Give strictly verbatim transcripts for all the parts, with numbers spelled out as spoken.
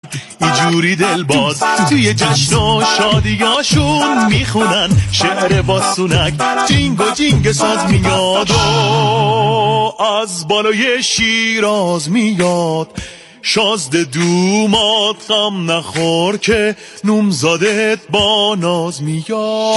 اینجوری دل باز توی جشن و شادیاشون میخونن شعر باسونک جینگ و جینگ ساز میاد و از بالای شیراز میاد شازده دومات غم نخور که نومزادت با ناز میاد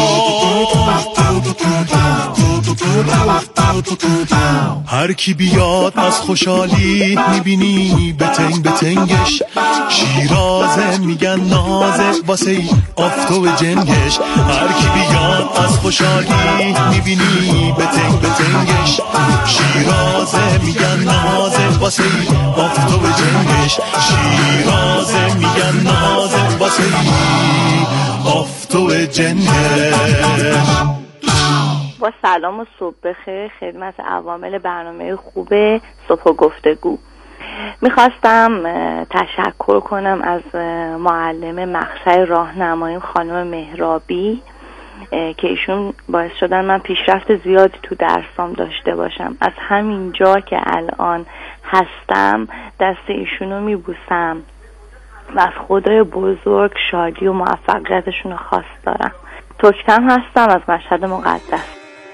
هر کی بیاد از خوشحالی میبینی بتنگ بتنگش شیرازه میگن نازه واسه ای آفتو جنگش هر کی بیاد از خوشحالی میبینی بتنگ بتنگش شیرازه میگن نازه واسه ای آفتو جنگش شیرازه میگن نازه واسه ای آفتو جنگش. با سلام و صبح بخیر خدمت عوامل برنامه خوب صبح و گفتگو. میخواستم تشکر کنم از معلم مقطع راهنماییم خانم مهرابی که ایشون باعث شدن من پیشرفت زیادی تو درسام داشته باشم. از همین جا که الان هستم دست ایشونو میبوسم و از خدای بزرگ شادی و موفقیتشون رو خواست دارم. ترکتم هستم از مشهد مقدس.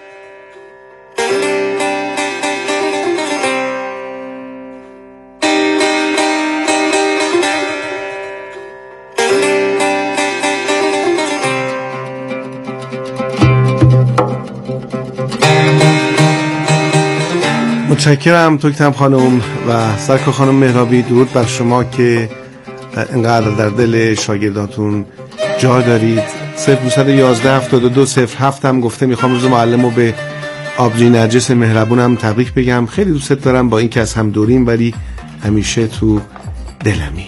متشکرم توکتم خانم و سرکار خانم مهرابی. درود بر شما که اینقدر در دل شاگرداتون جا دارید. صفر دو یک یک هفتاد و دو صفر هفت هم گفته میخوام روز معلم رو به آبجی نرجس مهربونم تبریک بگم. خیلی دوست دارم با این که از هم دوریم ولی همیشه تو دلمی.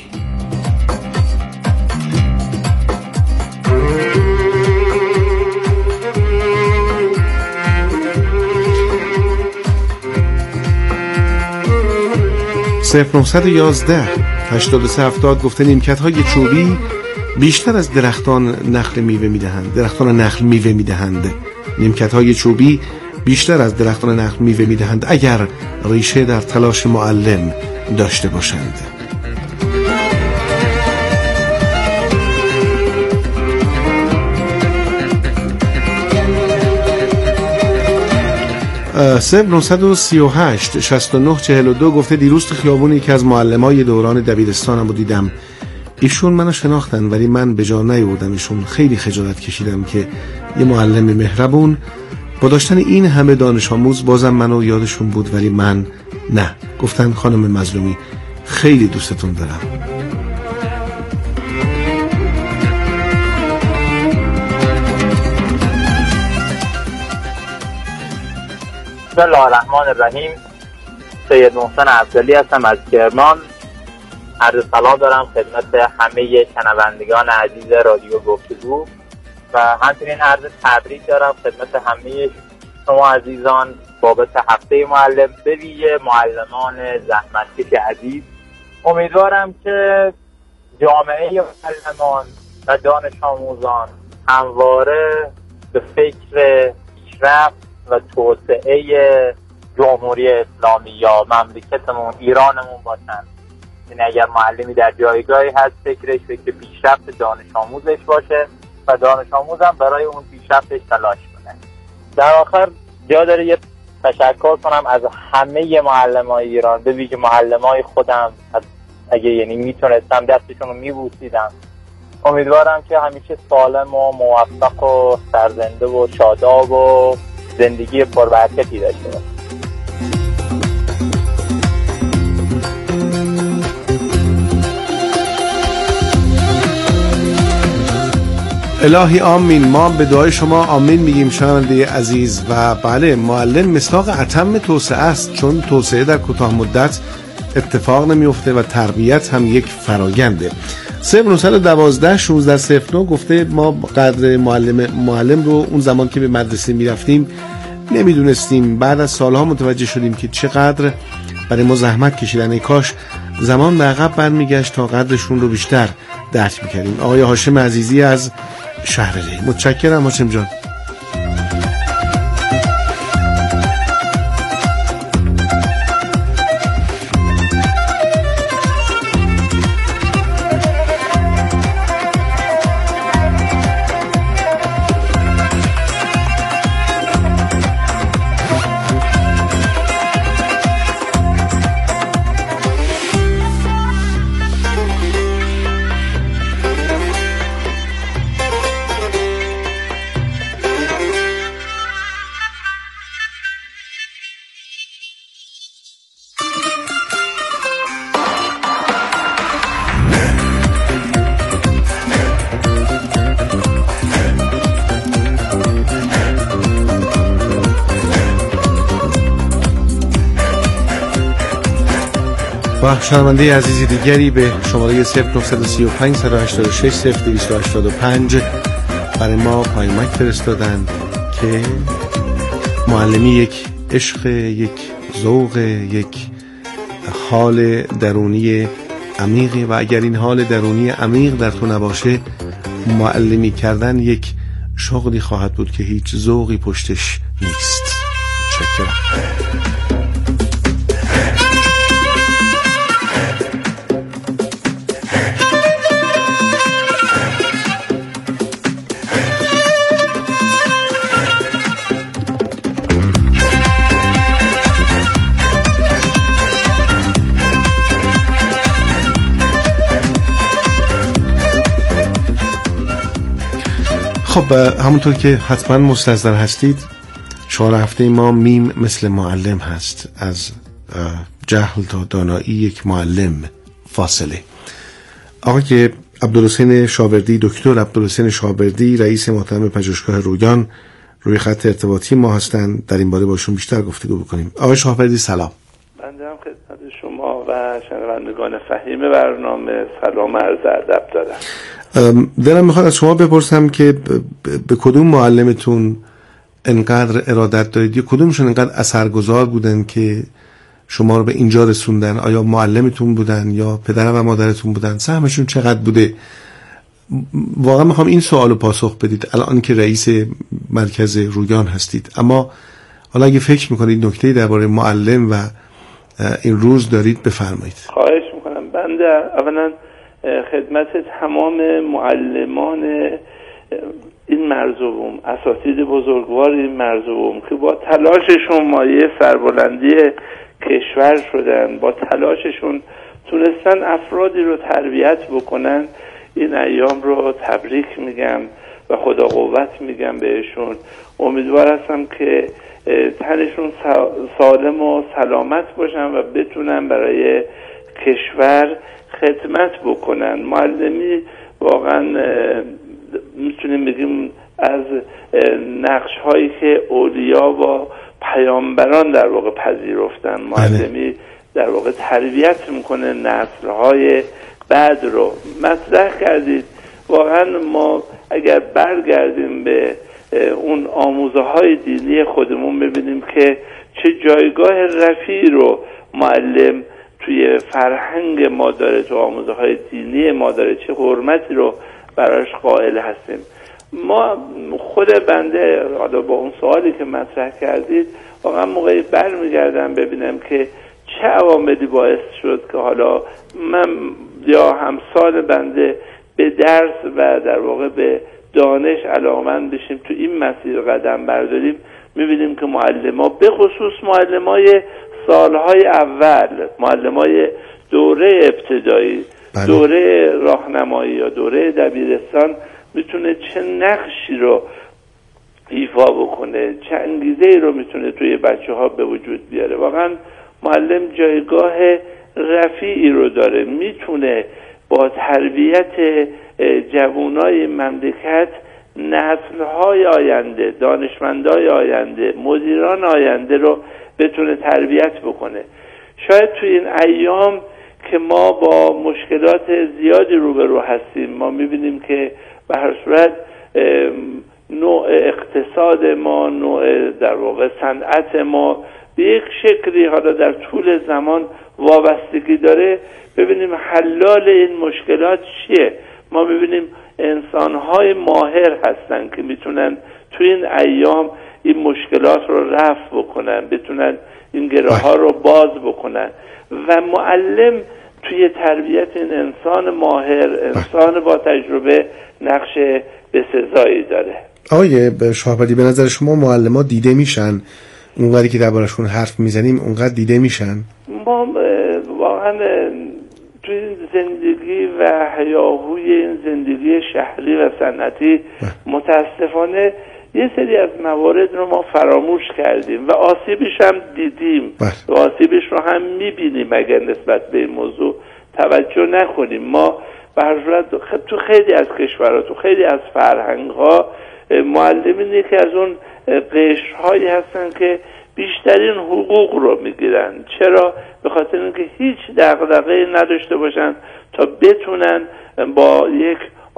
صفر نه یک یک هشتاد و سه هفتاد گفته نیمکت های چوبی بیشتر از درختان نخل میوه میدهند. درختان نخل میوه میدهند. نیمکت های چوبی بیشتر از درختان نخل میوه میدهند اگر ریشه در تلاش معلم داشته باشند. صفر نه سه هشت شصت و نه چهل و دو گفته دیروز تو خیابون یکی از معلمای دوران دبیرستانم رو دیدم. ایشون منو شناختن ولی من به جا نیاوردم. ایشون خیلی خجالت کشیدم که یه معلم مهربون با داشتن این همه دانش آموز بازم منو یادشون بود ولی من نه. گفتن خانم مظلومی خیلی دوستتون دارم. بسم الله الرحمن الرحیم. سید محسن عبدلی هستم از کرمان. عرض سلام دارم خدمت همه شنوندگان عزیز رادیو گفتگو و همچنین عرض تبریک دارم خدمت همه شما عزیزان بابت هفته معلم، به ویژه معلمان زحمتکش عزیز. امیدوارم که جامعه معلمان و دانش آموزان همواره به فکر پیشرفت و توسعه جمهوری اسلامی یا مملکتمون ایرانمون باشن. یعنی اگر معلمی در جایگاهی هست فکرش فکر پیشرفت دانش آموزش باشه و دانش آموزم برای اون پیشرفتش تلاش کنه. در آخر جا داره یه تشکر کنم از همه معلمای ایران، به ویژه معلمای خودم. اگه یعنی میتونستم دستشون رو میبوسیدم. امیدوارم که همیشه سالم و موفق و سرزنده و شاداب و زندگی پربرکتی داشته باشه. الهی آمین. ما به دعای شما آمین میگیم شنونده عزیز. و بله، معلم مصداق اتم توسعه است، چون توسعه در کوتاه مدت اتفاق نمیفته و تربیت هم یک فراینده. صفر نه یک دو شانزده صفر نه گفته ما قدر معلم معلم رو اون زمان که به مدرسه میرفتیم نمیدونستیم، بعد از سالها متوجه شدیم که چقدر برای ما زحمت کشیدن. ای کاش زمان به عقب برمیگشت تا قدرشون رو بیشتر درک میکردیم. آقای هاشم عزیزی از شهر ری. متشکرم هاشم جان. و شنونده عزیزی دیگری به شماره صفر نه سه پنج هشت شش صفر دو هشت پنج برای ما پیامک فرستادن که معلمی یک عشق، یک ذوق، یک حال درونی عمیقی و اگر این حال درونی عمیق در تو نباشه معلمی کردن یک شغلی خواهد بود که هیچ ذوقی پشتش نیست. متشکرم. خب همونطور که حتما مستحضر هستید چهار هفته ما میم مثل معلم هست، از جهل تا دانایی یک معلم فاصله. آقای عبدالحسین شاوردی، دکتر عبدالحسین شاوردی، رئیس محترم پژوهشگاه رویان روی خط ارتباطی ما هستند. در این باره باشون بیشتر گفتگو بکنیم. آقای شاوردی سلام. بنده هم خدمت شما و شنوندگان فهیم برنامه سلام عرض ادب دارم. دلم میخواد از شما بپرسم که به کدوم معلمتون انقدر ارادت دارید یا کدومشون انقدر اثرگذار بودن که شما رو به اینجا رسوندن؟ آیا معلمتون بودن یا پدر و مادرتون بودن؟ سهمشون چقدر بوده؟ واقعا میخوام این سوالو پاسخ بدید الان که رئیس مرکز رویان هستید. اما حالا اگه فکر میکنید نکته‌ای درباره معلم و این روز دارید بفرمایید. خواهش میکنم. بنده اولا خدمت تمام معلمان این مرزوم، اساتید بزرگوار این مرزوم که با تلاششون مایه سربلندی کشور شدن، با تلاششون تونستن افرادی رو تربیت بکنن، این ایام رو تبریک میگم و خدا قوت میگم بهشون. امیدوار هستم که تنشون سالم و سلامت باشن و بتونن برای کشور خدمت بکنن. معلمی واقعا میتونیم بگیم از نقش هایی که اولیا و پیامبران در واقع پذیرفتن. معلمی در واقع تربیت میکنه نسل های بعد رو. مطرح کردید واقعا ما اگر برگردیم به اون آموزه های دینی خودمون ببینیم که چه جایگاه رفیعی رو معلم توی فرهنگ ما داره، تو آموزه های دینی ما داره، چه حرمتی رو براش قائل هستیم. ما خود بنده حالا با اون سوالی که مطرح کردید واقعا موقعی برمیگردم ببینم که چه عواملی باعث شد که حالا من یا همسال بنده به درس و در واقع به دانش علاقه‌مند بشیم، تو این مسیر قدم برداریم. میبینیم که معلم ها به خصوص معلم های سالهای اول، معلم های دوره ابتدایی، بله. دوره راهنمایی یا دوره دبیرستان میتونه چه نقشی رو ایفا بکنه، چه انگیزه‌ای رو میتونه توی بچه ها به وجود بیاره. واقعا معلم جایگاه رفیعی رو داره، میتونه با تربیت جوانای مملکت نسل‌های آینده، دانشمندای آینده، مدیران آینده رو بتونه تربیت بکنه. شاید توی این ایام که ما با مشکلات زیادی روبرو هستیم، ما میبینیم که به هر صورت نوع اقتصاد ما، نوع در واقع صنعت ما به یک شکلی حالا در طول زمان وابستگی داره. ببینیم حلال این مشکلات چیه. ما ببینیم انسان‌های ماهر هستن که میتونن توی این ایام این مشکلات رو رفع بکنن، بتونن این گره‌ها رو باز بکنن و معلم توی تربیت این انسان ماهر، انسان با تجربه نقش بسزایی داره. آقای شاهبدی به نظر شما معلم‌ها دیده میشن؟ اونقدری که دربارشون حرف میزنیم اونقدر دیده میشن؟ ما واقعا توی زندگی و هیاهوی این زندگی شهری و صنعتی متاسفانه یه سری از موارد رو ما فراموش کردیم و آسیبش هم دیدیم و آسیبش رو هم میبینیم اگر نسبت به این موضوع توجه نکنیم. ما به هر صورت تو خیلی از کشورها، تو خیلی از فرهنگ‌ها معلمین یکی از اون قشرهایی هستن که بیشترین حقوق رو میگیرن. چرا؟ به خاطر اینکه هیچ دغدغه‌ای نداشته باشن تا بتونن با یک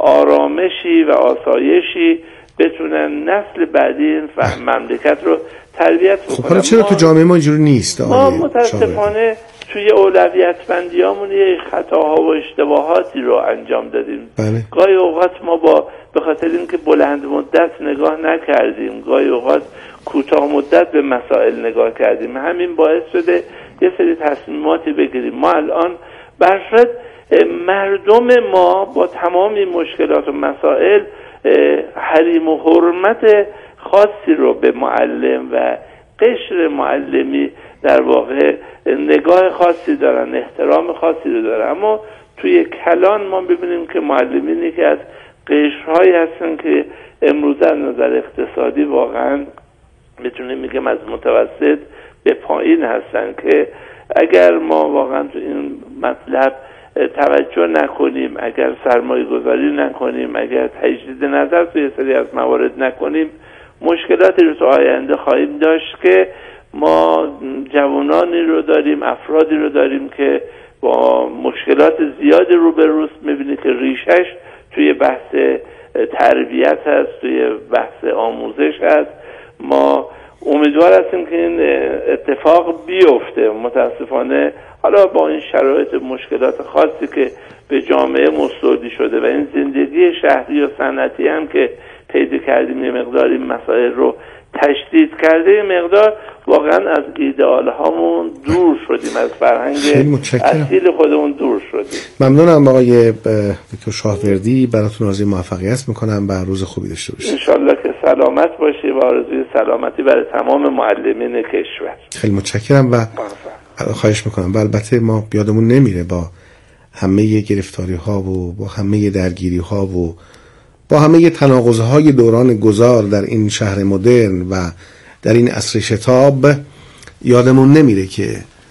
آرامشی و آسایشی بتونن نسل بعدی این مملکت رو تربیت بکنن. خب چرا تو جامعه ما اینجوری نیست؟ ما متاسفانه توی اولویت بندیامون یه خطاها و اشتباهاتی رو انجام دادیم. بله. گاهی اوقات ما با به خاطر اینکه بلند مدت نگاه نکردیم، گاهی اوقات کوتاه مدت به مسائل نگاه کردیم، همین باعث شده یه سری تصمیماتی بگیریم. ما الان برشد مردم ما با تمام این مشکلات و مسائل حریم و حرمت خاصی رو به معلم و قشر معلمی در واقع نگاه خاصی دارن، احترام خاصی رو دارن. اما توی کلان ما ببینیم که معلمینی که از قشرهایی هستن که امروز از نظر اقتصادی واقعا بتونیم میگم از متوسط به پایین هستن، که اگر ما واقعا تو این مطلب توجه نکنیم، اگر سرمایه گذاری نکنیم، اگر تجدید نظر توی سری از موارد نکنیم، مشکلاتی رو تو آینده خواهیم داشت که ما جوانانی رو داریم، افرادی رو داریم که با مشکلات زیادی روبروست. میبینی که ریشش توی بحث تربیت هست، توی بحث آموزش هست. ما امیدوار هستیم که این اتفاق بیفته. متاسفانه حالا با این شرایط مشکلات خاصی که به جامعه مستودی شده و این زندگی شهری و صنعتی هم که پیدا کردیم، یه مقدار این مسائل رو تشدید کرده، یه مقدار واقعا از ایدئال هامون دور شدیم، از فرهنگ اصیل خودمون دور شدیم. ممنونم آقای دکتر شاهوردی، براتون آرزوی موفقیت میکنم و روز خوبی داشته باشید. انشالله که سلامت باشی و آرزوی سلامتی برای تمام معلمین کشور. خیلی متشکرم و خواهش میکنم. و البته ما بیادمون نمیره با همه گرفتاری ها و با همه درگیری ها و با همه تناقض های دوران گذار در این شهر مدرن و در این عصر شتاب، یادمون نمیره که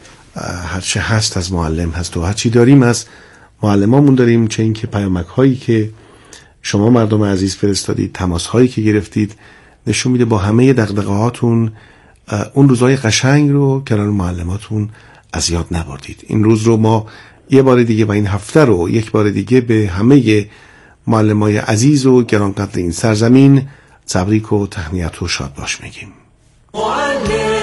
هرچه هست از معلم هست و هرچی داریم از معلمامون داریم. چه این که پیامک هایی که شما مردم عزیز فرستادید، تماس هایی که گرفتید، نشون میده با همه دغدغه هاتون اون روزهای قشنگ رو کنار معلماتون از یاد نبردید. این روز رو ما یه بار دیگه و این هفته رو یک بار دیگه به همه معلمای عزیز و گرانقدر این سرزمین تبریک و تهنیت و شاد باش میگیم. معلم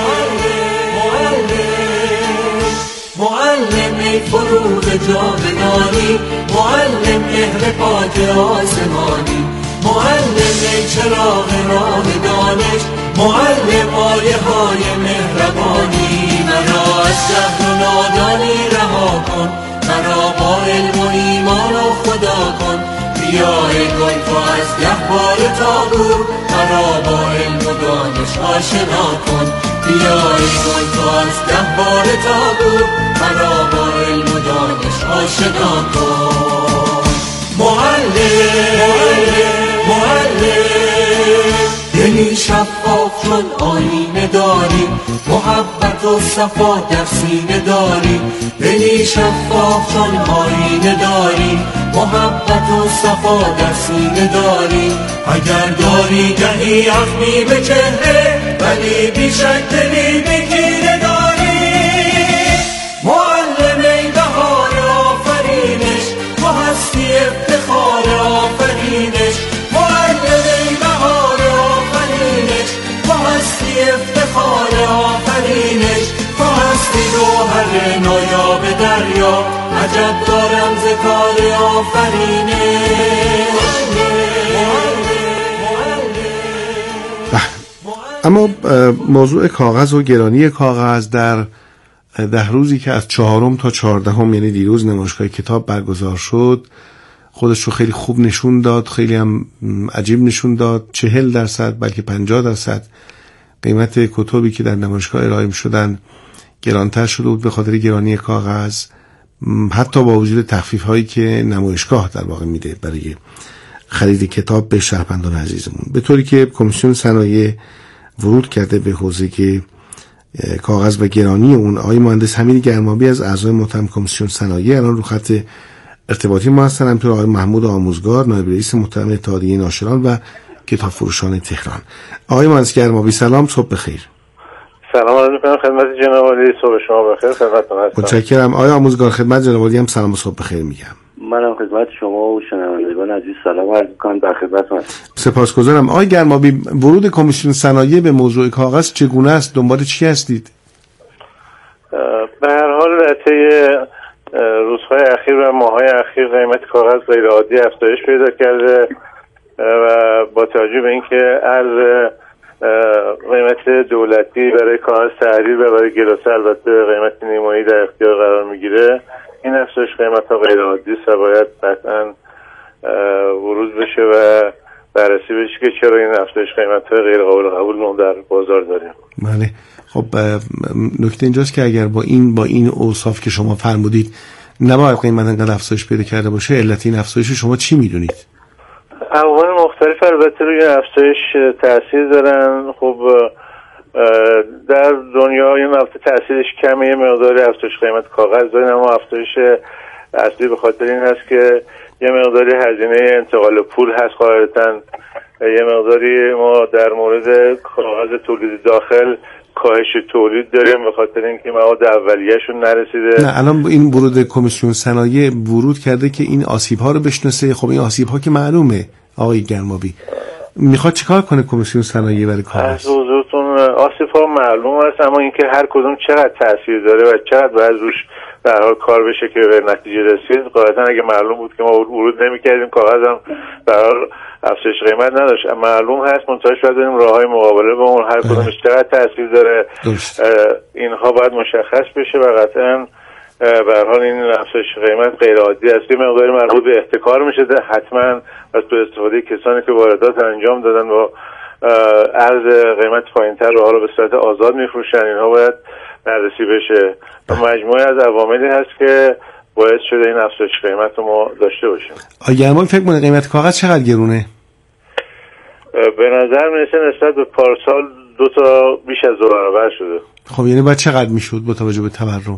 معلم ای فروغ جاودانی، معلم مهر پاک آسمانی، معلم ای چراغ راه دانش، معلم آیه های مهربانی. مرا از جهل و نادانی رها کن، مرا با علم و ایمان و خدا کن. بیا ای گل تو از گهوار تابور، مرا با علم و دانش آشنا کن. بیا ای گل تو از گهوار تابور، مرا با علم و دانش آشنا کن. معلم معلم دلی شفاف چون آینه داری، محبت و صفا در سینه داری. دلی شفاف چون آینه داری، محبت و صفا در سینه داری. اگر داری گهی اخمی به چهره، ولی بیشک دلی بکینه داری. معلم ای بهار آفرینش، تو هستی افتخار آفرینش. معلم ای بهار آفرینش، تو هستی افتخار آفرینش. تو هستی گوهر نایاب دریا، عجب دارم ز کار آفرینش. اما موضوع کاغذ و گرانی کاغذ در ده روزی که از چهارم تا چهاردهم، یعنی دیروز، نمایشگاه کتاب برگزار شد، خودش رو خیلی خوب نشون داد. خیلی هم عجیب نشون داد. چهل درصد بلکه پنجاه درصد قیمت کتابی که در نمایشگاه ارائه شدن گرانتر شده بود به خاطر گرانی کاغذ، حتی با وجود تخفیف هایی که نمایشگاه در واقع میده برای خرید کتاب به شهروندان عزیزمون. به طوری که کمیسیون صنایع ورود کرده به حوزه کاغذ و گرانی اون. آقای مهندس حمید گرمابی از اعضای محترم کمیسیون صنایع الان رو خط ارتباطی ما هستن. همینطور آقای محمود آموزگار، نایب رئیس محترم اتحادیه ناشران و کتاب فروشان تهران. آقای مهندس گرمابی سلام، صبح بخیر. سلام عرض می‌کنم خدمت جناب عالی. صبح شما بخیر. خدمتتون هستم. متشکرم. آقای آموزگار خدمت جناب عالی هم سلام و صبح بخیر میگم. منم خدمت شما و شنوندگان عزیز سلام عرض می‌کنم. در خدمتتون هستم. سپاسگزارم. آقای گرمابی، ورود کمیسیون صنایع به موضوع کاغذ چگونه است؟ دنبال چی هستید؟ به هر حال در طی روزهای اخیر و ماه‌های اخیر قیمت کاغذ غیر عادی افزایش پیدا کرده و با توجه به اینکه ارز قیمت دولتی برای کاغذ تحریر و برای گلاسه البته قیمت نیمایی در اختیار قرار میگیره، این افزایش قیمت ها غیر عادی است و باید قطعا ورود بشه و بررسی بشه که چرا این افزایش قیمت های غیر قابل قبول ما در بازار داریم. بله. خب نکته اینجاست که اگر با این با این اوصاف که شما فرمودید نباید قیمت انقدر افزایش پیدا کرده باشه، علت این افزایش شما چی میدونید؟ عوامل مختلف البته روی افزایش تاثیر دارن. خب در دنیا این البته تاثیرش کمه، یه مقداری افزایش قیمت کاغذ دارن، اما افزایش اصلی به خاطر این هست که یه مقداری هزینه انتقال پول هست قاعدتاً، یه مقداری ما در مورد کاغذ تولید داخل کاهش تولید داریم به خاطر اینکه مواد اولیه‌شون نرسیده. نه الان این ورود کمیسیون صنایع ورود کرده که این آسیب‌ها رو بشناسه. خب این آسیب‌ها که معلومه آقای گرمابی، میخواد چیکار کنه کمیسیون صنایع برای کاغذ؟ از حضورتون آسیب‌ها معلوم است، اما اینکه هر کدوم چقدر تاثیر داره و چقدر باید روش در حال کار بشه که به نتیجه رسید، قاعدتاً اگه معلوم بود که ما ورود نمی‌کردیم کاغذ هم در حال افزایش قیمت نداشت. معلوم هست منتها شاید بریم راههای مقابله با اون، هر کدومش چقدر تاثیر داره اینها باید مشخص بشه و قطعاً به هر حال این افزایش قیمت غیر عادی است. یه مقداری مربوط به احتکار میشه حتما از تو استفاده کسانی که واردات انجام دادن و ارز قیمت پایینتر رو حالا به صورت آزاد میفروشن، اینها باید بررسی بشه. مجموعه از عواملی هست که باعث شده این افزایش قیمت رو ما داشته باشیم. آیا ما فکر کنید قیمت کاغذ چقدر گرونه؟ به نظر میرسه نسبت به پارسال دو تا بیش از دو برابر شده. خب یعنی باید چقدر میشد با توجه به تورم؟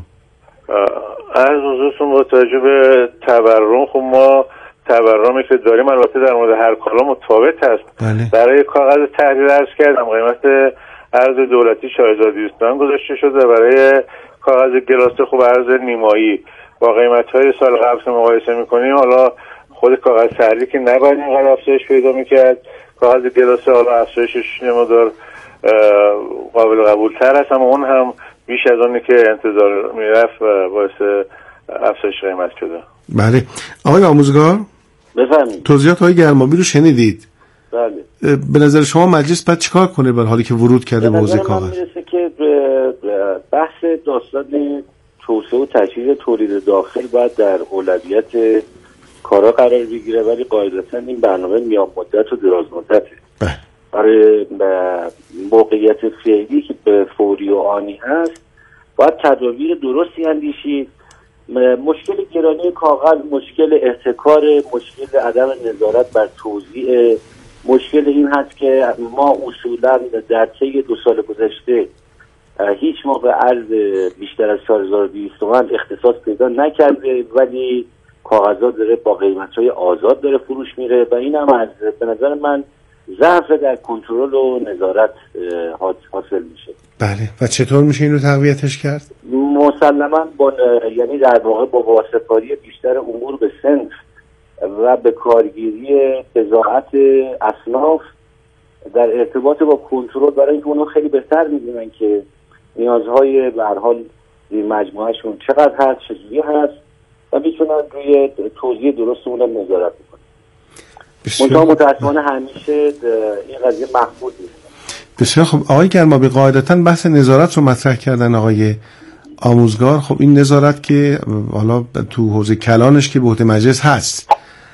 از حضورتون با توجه به تورم، خب ما تورمی که داریم البته در مورد هر کالا متفاوت هست. بله. برای کاغذ تحریر عرض کردم قیمت ارز دولتی چهار هزار و دویست تومان گذاشته شده، برای کاغذ گلاسه خب ارز نیمایی با قیمت‌های سال قبل که مقایسه می‌کنیم، حالا خود کاغذ تحریر که نباید اینقدر افزایش پیدا می‌کرد، کاغذ گلاسه حالا افزایشش نمودار قابل قبول‌تر است، اما اون هم بیش از اونی که انتظار میرفت و باعث افزایش قیمت شده. بله. آقای آموزگار بفرمایید. توضیحات آقای گرمابی رو شنیدید. بله. به نظر شما مجلس باید چیکار کنه در حالی که ورود کرده به حوزه کاغذ؟ به نظر من میرسه که بحث داستان توسعه و تشویق تولید داخل باید در اولویت کارا قرار بگیره، ولی قاعدتا این برنامه میان مدت و دراز مدته. برای موقعیت فعلی که به فوری و آنی هست باید تدابیر درستی اندیشید. مشکل گرانی کاغذ، مشکل احتکار، مشکل عدم نظارت بر توزیع، مشکل این هست که ما اصولا در طی دو سال گذشته هیچ موقع ارز بیشتر از چهار هزار و دویست تومان اختصاص پیدا نکرده، ولی کاغذات داره با قیمت‌های آزاد داره فروش میره و این هم از به نظر من ضعف در کنترل و نظارت حاصل میشه. بله. و چطور میشه این رو تقویتش کرد؟ مسلما با یعنی در واقع با واسطه‌کاری بیشتر امور به صنف و به کارگیری بضاعت اصناف در ارتباط با کنترل، برای اینکه اونها خیلی بهتر میدونن که نیازهای به هر حال مجموعهشون چقدر هست، چجوری هست و میتونن روی توزیع درست اونم نظارت بکنن. منتها متاسفانه همیشه این قضیه محفوظ نیست. بسیار خب. آقای گرمابی قاعدتاً بحث نظارت رو مطرح کردن آقای آموزگار. خب این نظارت که حالا تو حوزه کلانش که به عهده مجلس هست،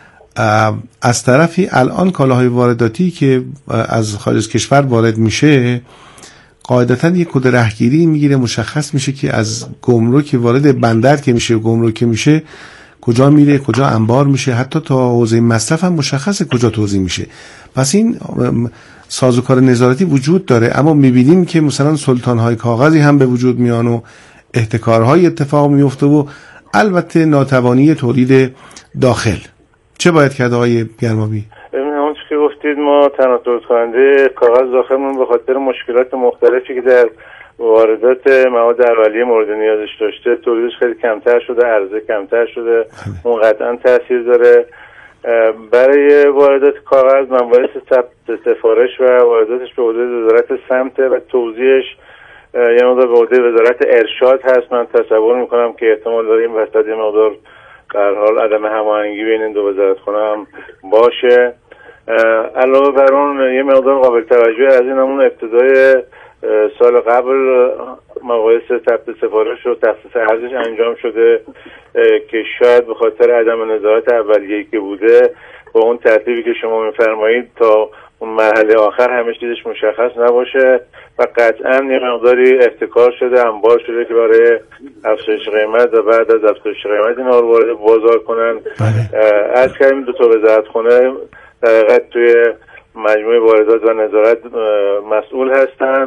از طرفی الان کالاهای وارداتی که از خارج کشور وارد میشه قاعدتاً یک کد رهگیری میگیره، مشخص میشه که از گمرک وارد بندر که میشه گمرک میشه کجا میره، کجا انبار میشه، حتی تا حوزه مصرف هم مشخصه کجا توزیع میشه. پس این سازوکار نظارتی وجود داره، اما میبینیم که مثلا سلطان‌های کاغذی هم به وجود میان و احتکارهای اتفاق میفته و البته ناتوانی تولید داخل. چه باید کرد آقای گرمابی؟ اون چیزی که گفتید، ما تنها تولید کننده کاغذ داخلمون به خاطر مشکلات مختلفی که در واردات مواد اولیه مورد نیازش داشته تولیدش خیلی کمتر شده، عرضه کمتر شده، اون قطعا تاثیر داره. برای واردات کاغذ مباحث ثبت سفارش و وارداتش به عهده وزارت سمت و توزیعش یه مقدار به عهده وزارت ارشاد هست. من تصور میکنم که احتمال داره این وسط یه مقدار در حال عدم هماهنگی بین این دو وزارتخانه هم باشه. علاوه بر اون یه مقدار قابل توجه از این همون ابتدای سال قبل مباحث ثبت سفارش و تخصیص ارزش انجام شده که شاید به خاطر عدم نظارت اولیه‌ای که بوده با اون ترتیبی که شما میفرمایید تا اون مرحله آخر همه چیزش مشخص نباشه و قطعا یه مقداری احتکار شده، انبار شده که برای افزایش قیمت و بعد از افزایش قیمت اینا رو وارد بازار کنن. از کردیم دو تا وزارتخانه در حقیقت توی مجموعه واردات و نظارت مسئول هستن.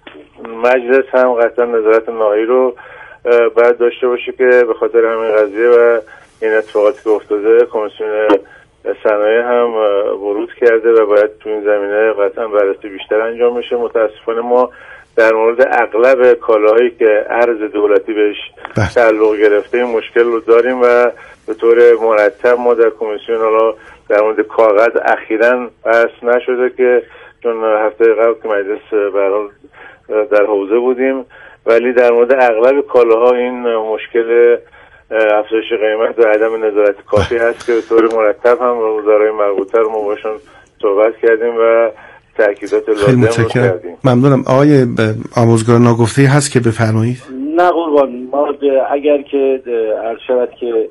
مجلس هم قطعا نظارت نهایی رو باید داشته باشه که به خاطر همین قضیه و این اتفاقاتی که افتاده کمیسیون صنایع هم ورود کرده و باید تو این زمینه قطعا بررسی بیشتر انجام بشه. متاسفانه ما در مورد اغلب کالاهایی که ارز دولتی بهش تعلق گرفته این مشکل رو داریم و به طور مرتب ما در کمیسیون حالا در مورد کاغذ اخیراً بحث نشده که چون هفته قبل که مجلس به هر حال در حوزه بودیم، ولی در مورد اغلب کالاها این مشکل افزایش قیمت و عدم نظارت کافی هست که به طور مرتب هم وزرای مربوطه رو ما باشون صحبت کردیم و تأکیدات لازم رو کردیم. ممنونم. آقای آموزگار ناگفته هست که بفرمایید. نه قربان، ما اگر که عرض شود که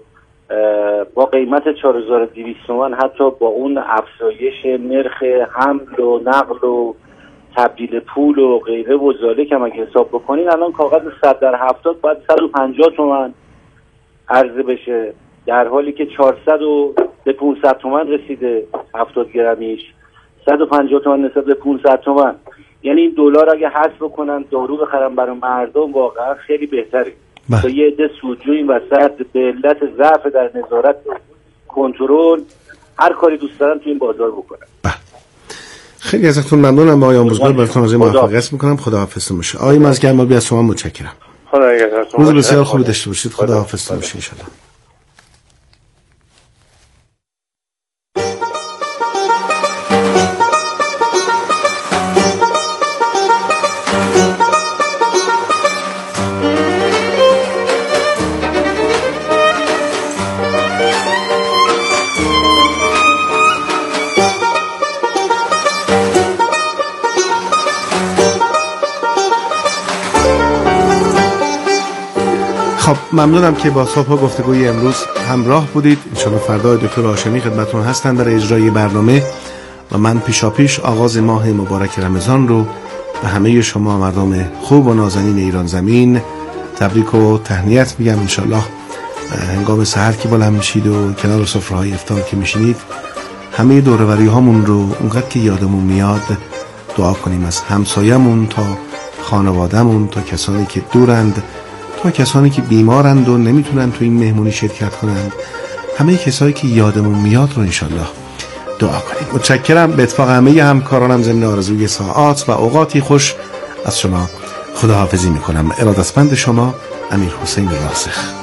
با قیمت چهار هزار و دویست تومان حتی با اون افزایش نرخ حمل و نقل و تبدیل پول و غیره و ذالک هم اگه حساب بکنین الان کاغذ صد در هفتاد باید صد و پنجاه تومان عرضه بشه، در حالی که چهارصد و به پانصد تومان رسیده هفتاد گرمیش، صد و پنجاه تومان نسبت به پانصد تومان. یعنی این دلار اگه حذف بکنن دارو بخرن برای مردم واقعا خیلی بهتره. تا یه عده سودجوی این وسط به علت ضعف در نظارت کنترل هر کاری دوست دارن تو این بازار بکنن. خیلی ازتون ممنونم آقای آموزگار، براتون آرزوی موفقیت میکنم. خداحافظتون باشه. آقای مزگرمابی از شما متشکرم. خدا نگهدارتون. روز بسیار خوبی داشته باشید. خداحافظتون باشه ان شاء الله. خب ممنونم که با صبح گفتگوی امروز همراه بودید. انشاءالله فردا دکتر هاشمی خدمتتون هستن در اجرای برنامه و من پیشا پیش آغاز ماه مبارک رمضان رو به همه شما مردم خوب و نازنین ایران زمین تبریک و تهنیت میگم. انشاءالله هنگام سحر که بلند میشید و کنار سفره‌های افطار که میشینید همه دور و بری هامون رو اونقدر که یادمون میاد دعا کنیم، از همسایه‌مون تا خانواده‌مون تا کسانی که دورند تا کسانی که بیمارند و نمیتونن تو این مهمونی شرکت کنند، همه کسایی که یادمون میاد رو انشالله دعا کنیم. متشکرم. به اتفاق همه همکارانم ضمن آرزوی ساعات و اوقاتی خوش از شما خداحافظی میکنم. ارادتمند شما امیر حسین راسخ.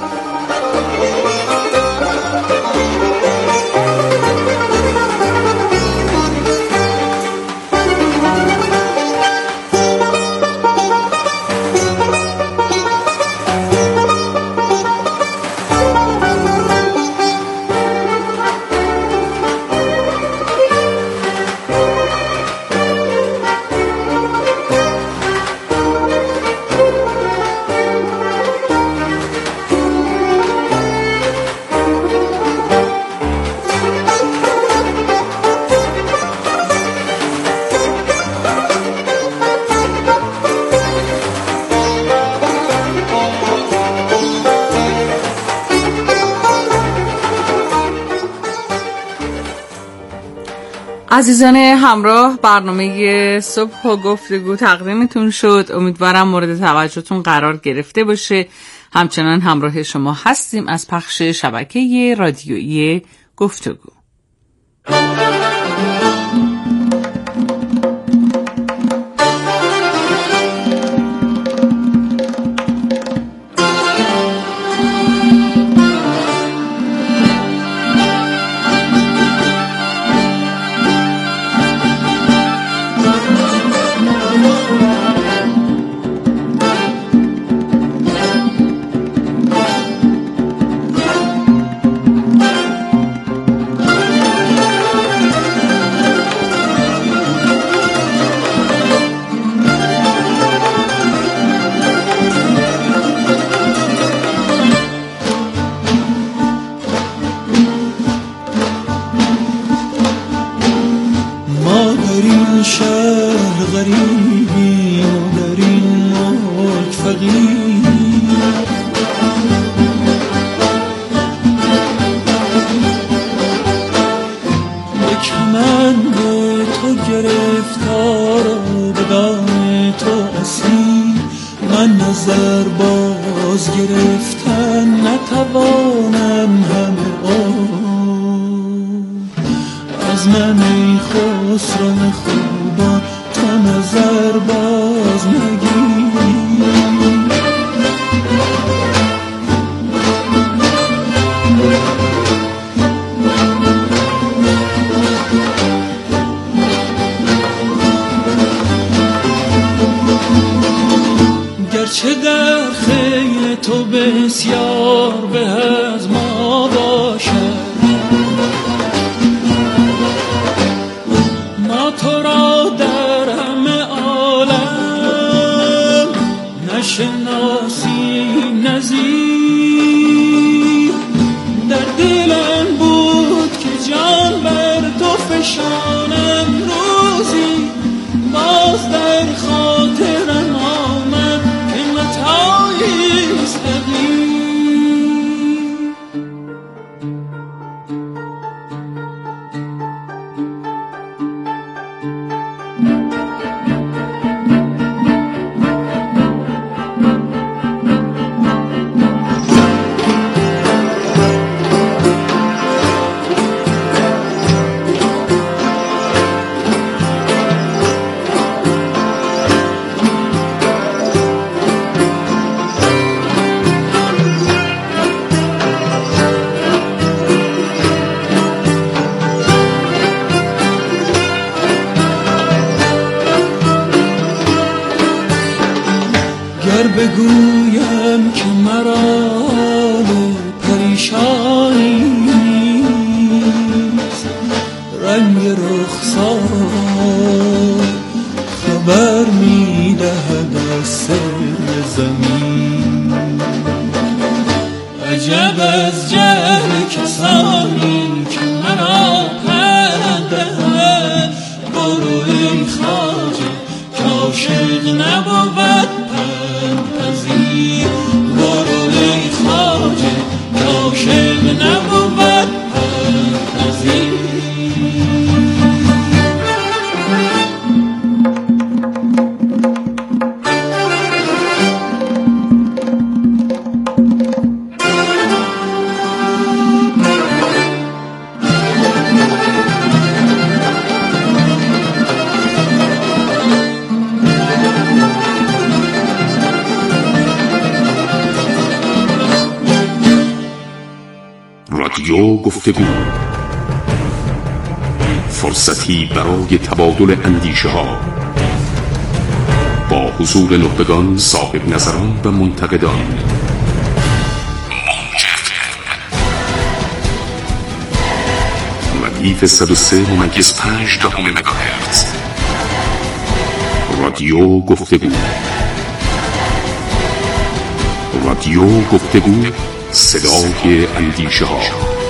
عزیزان همراه، برنامه صبح و گفتگو تقدیمتون شد. امیدوارم مورد توجهتون قرار گرفته باشه. همچنان همراه شما هستیم از پخش شبکه رادیویی گفتگو. غریبیم و در این ملک فقیر. به کمند تو گرفتار و به دام تو اسیر، من نظر باز گرفتن نتوانم همه آن. از من ای خسرو خوبان تو نظر باز نگیر. گرچه در خیل تو بسیار به از ما باشد، ما تو را در همه عالم نشناسیم نظیر. در دلم بود که جان بر تو فشانم، روزی باز در خاطرم آمد که متاعی است حقیر. گر بگویم که مرا پریشانی نیست، رنگ رخسار خبر می دهد از سر زمین. عجب از جهل کسانی که مرا پند دهد، برو ای خواجه که عاشق نبود پذیر. برو ای خواجه که عاشق نبود پذیر. رادیو گفتگو، فرصتی برای تبادل اندیشه ها با حضور نخبگان، صاحب نظران و منتقدان. ردیف صد و سه ممیز پنج دهم مگاهرتز. رادیو گفتگو. رادیو گفتگو، صدای اندیشه ها.